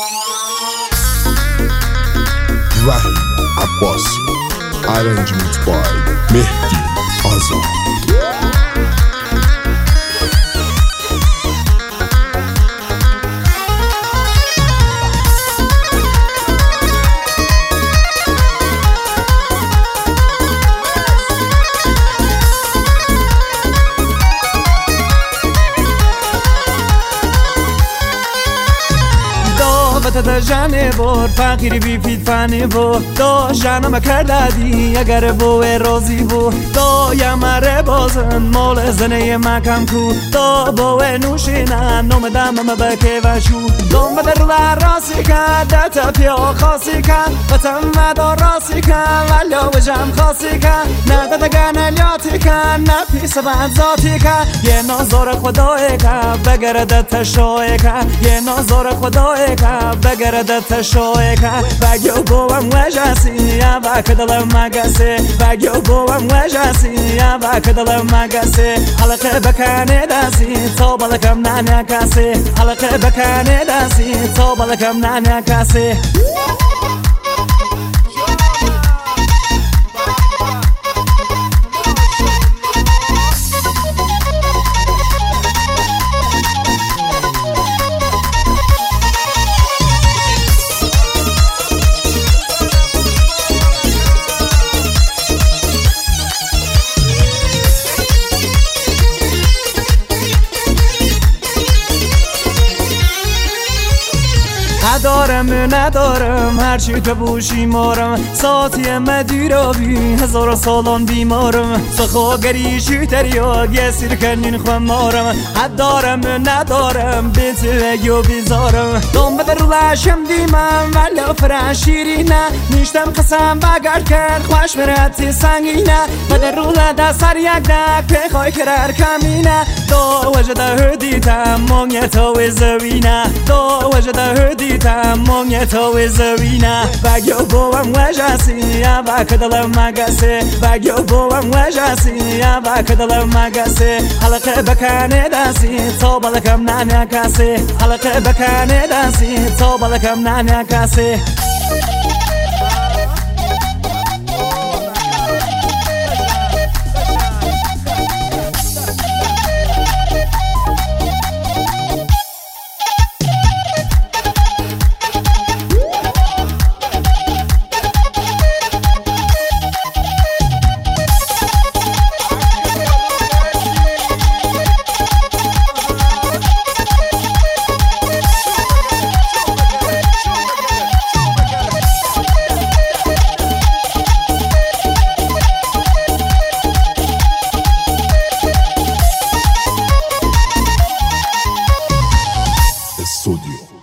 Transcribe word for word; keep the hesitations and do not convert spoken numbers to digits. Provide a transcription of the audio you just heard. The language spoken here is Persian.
وحید عباسی. Arrangement by مهدی آزاد. تا جانه بور فقیری بی فید فنی بور دا جانم کردی اگر بوه روزی بور دا یمره بازن مال زنه مکم کو دا بوه نوشینن نوم دمم بکه و شو دوم بدر راسی کن دتا پیا خاصی کن بطم مدا راسی کن ولا وجم خاصی کن نه ددگن الیاتی کن نه پیس بند ذاتی کن یه نازار خدای کن بگرد تشای کن یه نازار خدای کن بگرد تشای کن بگیو بوام وجاسی یا بکدلم مگسی بگیو بوام وجاسی یا بکدلم مگسی حلقه بکنه دستی تا بالکم ننه کسی حلقه بکنه دستی تا بالکم ننه کسی ندارم ندارم هرچی تو بوشی مارم ساعتی مدیرا بی هزار سالان بیمارم سخوگری شوتریا یه سیر کنین خواه مارم دارم ندارم بیت یو بیزارم دوم بدر لاشم دیمم ولی فرشیری نه نیشتم قسم بگرد کرد خوش مرتی سنگینه بدر روله ده سر یک دک پخوای کرر کمینه دو وجده هدیتم مانگه تو زوینه دو وجده هدیتم مانگه تو زوینه بگیو بوام وجاسی یا بکدلم مگسی بگیو بوام وجاسی یا بکدلم مگسی حلقه بکنه دستی تا بالکم ننه کسی حلقه بکنه دستی تا بالکم ننه کسی Studio.